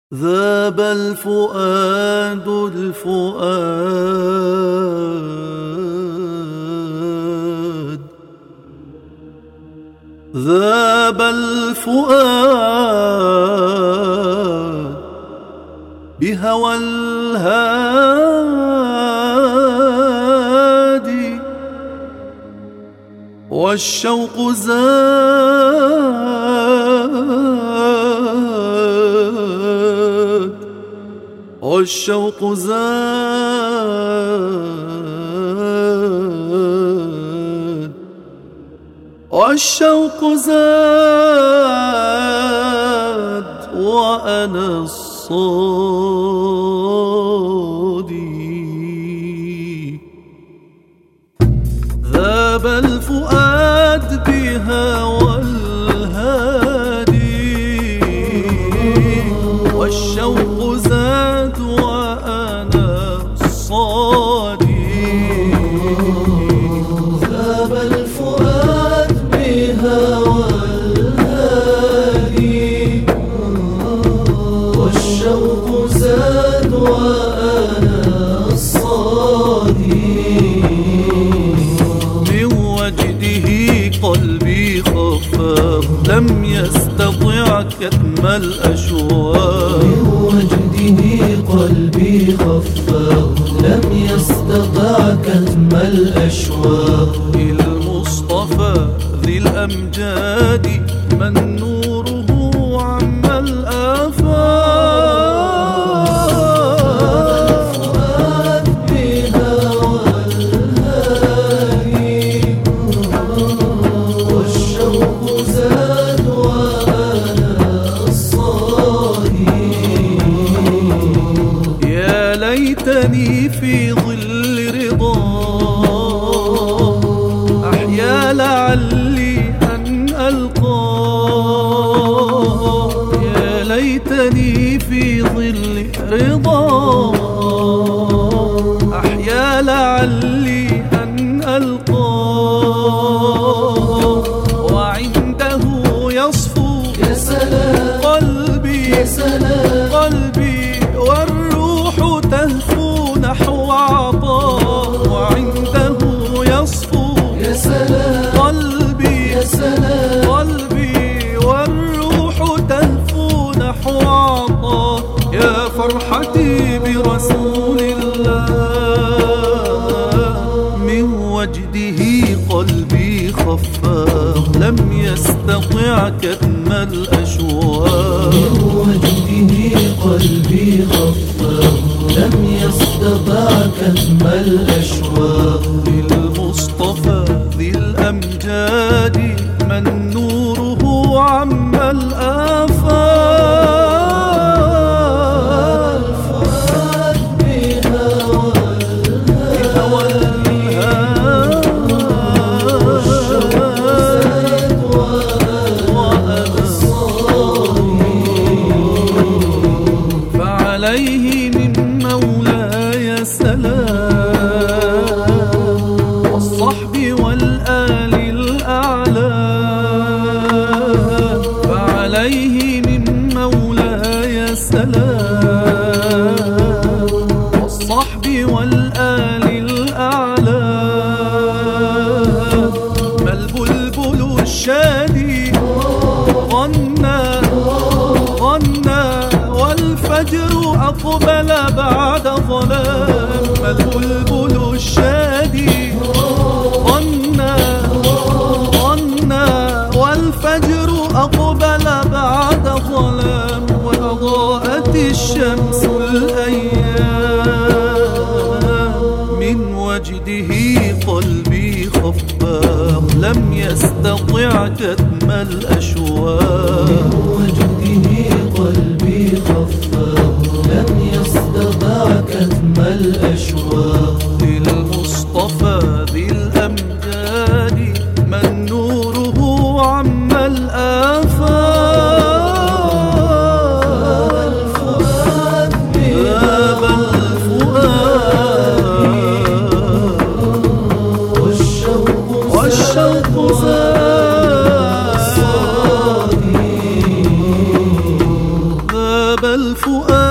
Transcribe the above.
ذاب الفؤاد الفؤاد ذاب الفؤاد بهوى الهادي والشوق زاد والشوق زاد والشوق زاد وأنا الصادي. ذاب الفؤاد بهوى الهادي والشوق زاد وأنا الصادي. ذاب الفؤاد بهوى الهادي والشوق زاد وأنا الصادي. من وجده قلبي خفاق لم يستطع كتم الأشواق. من وجده قلبي خفاق لم يستطع كتم الأشواق. المصطفى ذي الأمجاد من نوره عم الآفاق. الفؤاد بهوى الهادي والشوق زاد وأنا الصادي. يا ليتني في ظل رضاه أحيا لعلي أن ألقاه. يا ليتني في ظل رضاه أحيا لعلي أن ألقاه. وعنده يصفو يا سلام قلبي يا سلام قلبي والروح تهفو نحو عطاه. وعنده يصفو يا سلام قلبي يا سلام قلبي والروح تهفو نحو عطاه. يا فرحتي برسول الله من وجده قلبي خفاق لم يستطع كتم الأشواق. من وجده قلبي خفاق لم يستطع كتم الأشواق. المصطفى ذي الأمجاد من نوره عم الآفاق. الفؤاد بهوى الهادي وأنا الصادي. فعليه من مولاي سلام والصحب والآل الأعلى. فعليه من مولاي سلام والصحب والآل الأعلى. ما البلبل الشادي غنى غنى والفجر أقبل بعد ظلام. ما البلبل الشادي غنى غنى والفجر أقبل بعد ظلام. وأضاءت الشمس الأيام من وجده قلبي خفاق لم يستطع كتم الأشواق. من وجده قلبي خفاق لم يستطع كتم الأشواق. للمصطفى ذي الأمجاد من نوره عم الآفاق. الفؤاد ذاب الفؤاد والشوق زاد وجب الفؤاد